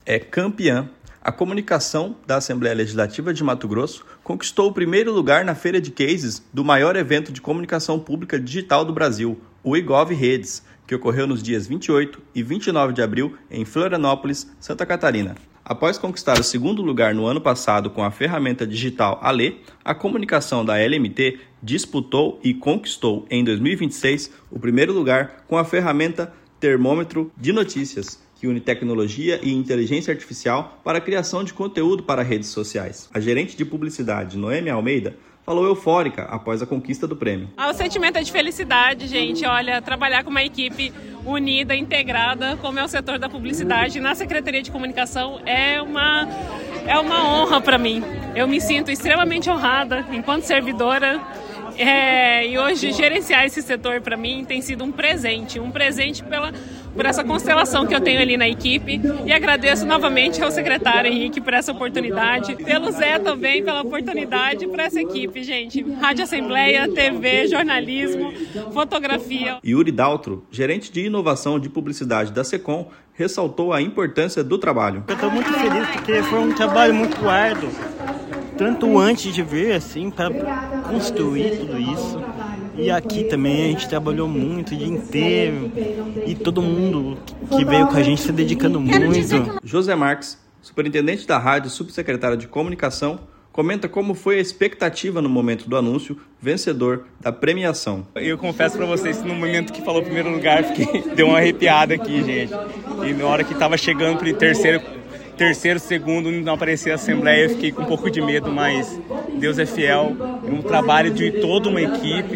é campeã. A comunicação da Assembleia Legislativa de Mato Grosso conquistou o primeiro lugar na feira de cases do maior evento de comunicação pública digital do Brasil, o IGOV Redes, que ocorreu nos dias 28 e 29 de abril em Florianópolis, Santa Catarina. Após conquistar o segundo lugar no ano passado com a ferramenta digital Alê, a comunicação da LMT disputou e conquistou em 2026 o primeiro lugar com a ferramenta Termômetro de Notícias, que une tecnologia e inteligência artificial para a criação de conteúdo para redes sociais. A gerente de publicidade, Noêmia Almeida, falou eufórica após a conquista do prêmio. O sentimento é de felicidade, gente. Olha, trabalhar com uma equipe unida, integrada, como é o setor da publicidade, na Secretaria de Comunicação, é uma honra para mim. Eu me sinto extremamente honrada enquanto servidora. E hoje gerenciar esse setor para mim tem sido um presente por essa constelação que eu tenho ali na equipe, e agradeço novamente ao secretário Henrique por essa oportunidade, pelo Zé também pela oportunidade, para essa equipe, gente. Rádio Assembleia, TV, jornalismo, fotografia. Yuri Daltro, gerente de inovação de publicidade da SECOM, ressaltou a importância do trabalho. Eu estou muito feliz porque foi um trabalho muito árduo, tanto antes de vir, assim, para construir tudo isso. E aqui também a gente trabalhou muito o dia inteiro e todo mundo que veio com a gente se dedicando muito. José Marques, superintendente da rádio, subsecretário de comunicação, comenta como foi a expectativa no momento do anúncio vencedor da premiação. Eu confesso para vocês, no momento que falou primeiro lugar, deu uma arrepiada aqui, gente. E na hora que estava chegando para o terceiro, segundo, não aparecia a Assembleia, eu fiquei com um pouco de medo, mas Deus é fiel, é um trabalho de toda uma equipe.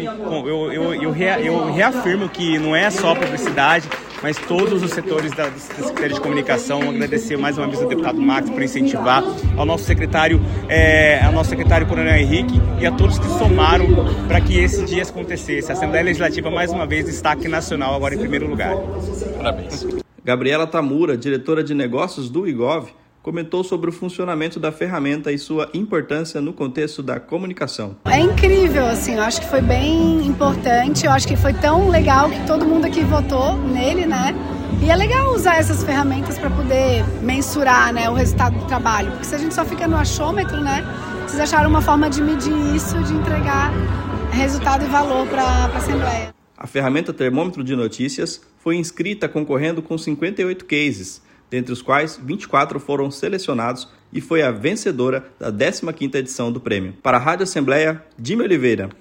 Eu reafirmo que não é só a publicidade, mas todos os setores da Secretaria de Comunicação. Agradecer mais uma vez ao deputado Max por incentivar, ao nosso secretário Coronel Henrique, e a todos que somaram para que esse dia acontecesse. A Assembleia Legislativa, mais uma vez, destaque nacional agora em primeiro lugar. Parabéns. Gabriela Tamura, diretora de negócios do IGOV, comentou sobre o funcionamento da ferramenta e sua importância no contexto da comunicação. É incrível, assim, eu acho que foi bem importante, eu acho que foi tão legal que todo mundo aqui votou nele, né? E é legal usar essas ferramentas para poder mensurar, né, o resultado do trabalho, porque se a gente só fica no achômetro, né, vocês acharam uma forma de medir isso, de entregar resultado e valor para a Assembleia. A ferramenta Termômetro de Notícias foi inscrita concorrendo com 58 cases, dentre os quais 24 foram selecionados, e foi a vencedora da 15ª edição do prêmio. Para a Rádio Assembleia, Dime Oliveira.